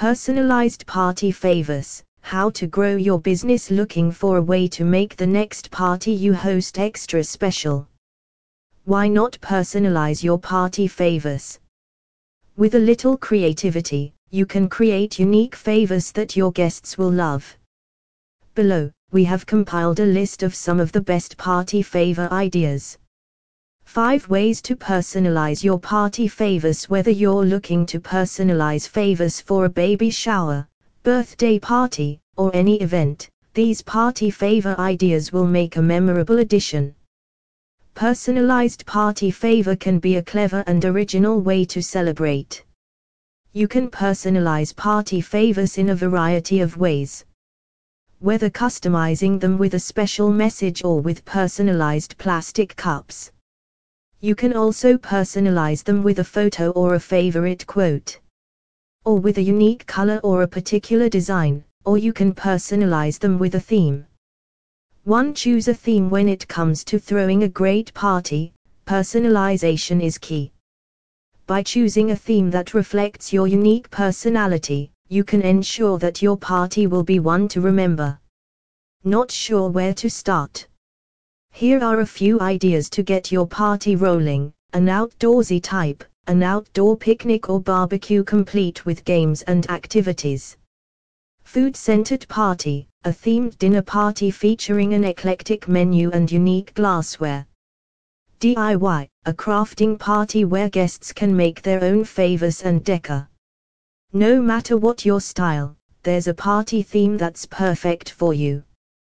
Personalized party favors. How to grow your business. Looking for a way to make the next party you host extra special? Why not personalize your party favors? With a little creativity, you can create unique favors that your guests will love. Below, we have compiled a list of some of the best party favor ideas. 5 ways to personalize your party favors. Whether you're looking to personalize favors for a baby shower, birthday party, or any event, these party favor ideas will make a memorable addition. Personalized party favor can be a clever and original way to celebrate. You can personalize party favors in a variety of ways. Whether customizing them with a special message or with personalized plastic cups. You can also personalize them with a photo or a favorite quote. Or with a unique color or a particular design, or you can personalize them with a theme. 1. Choose a theme. When it comes to throwing a great party, personalization is key. By choosing a theme that reflects your unique personality, you can ensure that your party will be one to remember. Not sure where to start? Here are a few ideas to get your party rolling. An outdoorsy type, an outdoor picnic or barbecue complete with games and activities. Food-centered party, a themed dinner party featuring an eclectic menu and unique glassware. DIY, a crafting party where guests can make their own favors and decor. No matter what your style, there's a party theme that's perfect for you.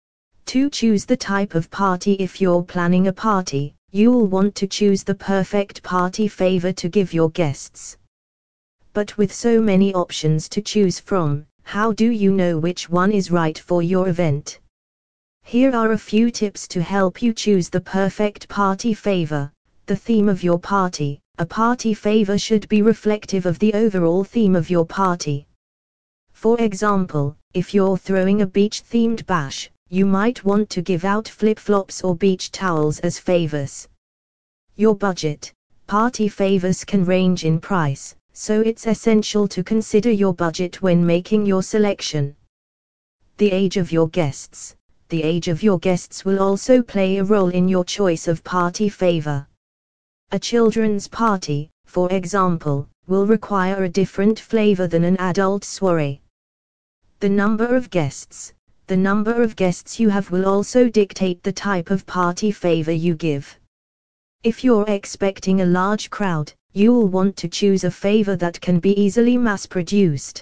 2. Choose the type of party. If you're planning a party, you'll want to choose the perfect party favor to give your guests. But with so many options to choose from, how do you know which one is right for your event? Here are a few tips to help you choose the perfect party favor. The theme of your party. A party favor should be reflective of the overall theme of your party. For example, if you're throwing a beach-themed bash, you might want to give out flip-flops or beach towels as favors. Your budget. Party favors can range in price, so it's essential to consider your budget when making your selection. The age of your guests. The age of your guests will also play a role in your choice of party favor. A children's party, for example, will require a different flavor than an adult soiree. The number of guests. The number of guests you have will also dictate the type of party favor you give. If you're expecting a large crowd, you'll want to choose a favor that can be easily mass-produced.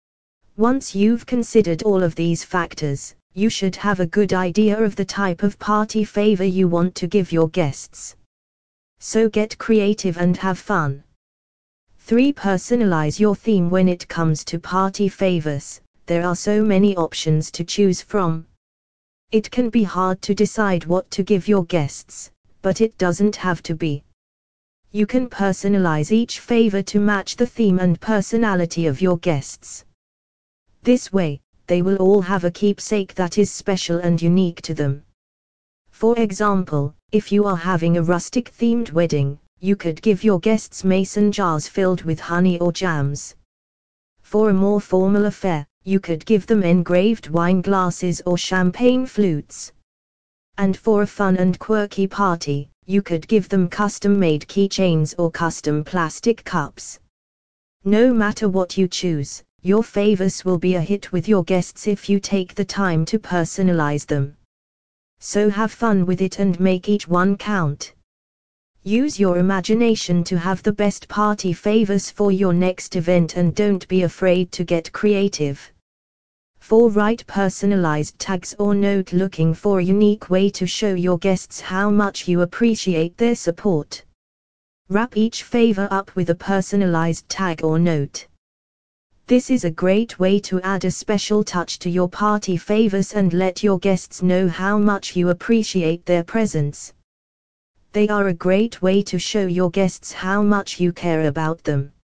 Once you've considered all of these factors, you should have a good idea of the type of party favor you want to give your guests. So get creative and have fun. 3. Personalize your theme. When it comes to party favors, there are so many options to choose from. It can be hard to decide what to give your guests, but it doesn't have to be. You can personalize each favor to match the theme and personality of your guests. This way, they will all have a keepsake that is special and unique to them. For example, if you are having a rustic-themed wedding, you could give your guests mason jars filled with honey or jams. For a more formal affair, you could give them engraved wine glasses or champagne flutes. And for a fun and quirky party, you could give them custom-made keychains or custom plastic cups. No matter what you choose, your favors will be a hit with your guests if you take the time to personalize them. So have fun with it and make each one count. Use your imagination to have the best party favors for your next event and don't be afraid to get creative. 4. Write personalized tags or note. Looking for a unique way to show your guests how much you appreciate their support. Wrap each favor up with a personalized tag or note. This is a great way to add a special touch to your party favors and let your guests know how much you appreciate their presence. They are a great way to show your guests how much you care about them.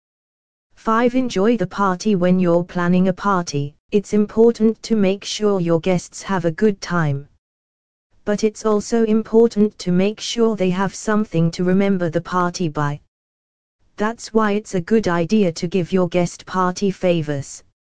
5. Enjoy the party. When you're planning a party, it's important to make sure your guests have a good time. But it's also important to make sure they have something to remember the party by. That's why it's a good idea to give your guest party favors.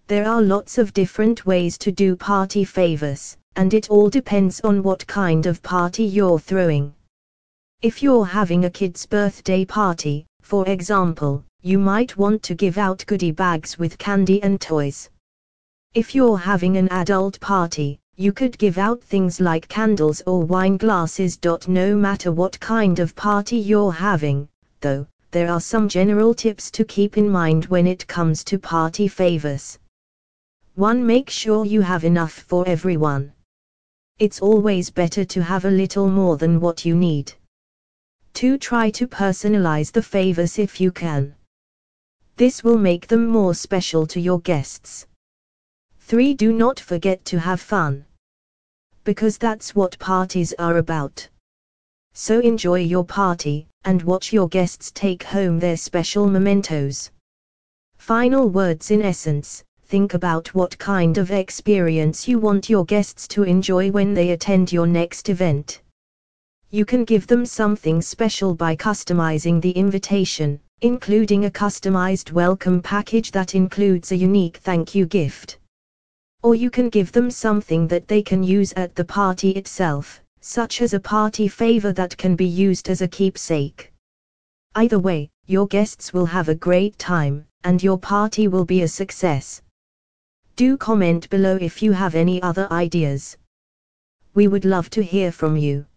There are lots of different ways to do party favors, and it all depends on what kind of party you're throwing. If you're having a kid's birthday party, for example, you might want to give out goodie bags with candy and toys. If you're having an adult party, you could give out things like candles or wine glasses. No matter what kind of party you're having, though, there are some general tips to keep in mind when it comes to party favors. 1. Make sure you have enough for everyone. It's always better to have a little more than what you need. 2. Try to personalize the favors if you can. This will make them more special to your guests. 3. Do not forget to have fun. Because that's what parties are about. So enjoy your party, and watch your guests take home their special mementos. Final words. In essence, think about what kind of experience you want your guests to enjoy when they attend your next event. You can give them something special by customizing the invitation, including a customized welcome package that includes a unique thank you gift. Or you can give them something that they can use at the party itself, such as a party favor that can be used as a keepsake. Either way, your guests will have a great time, and your party will be a success. Do comment below if you have any other ideas. We would love to hear from you.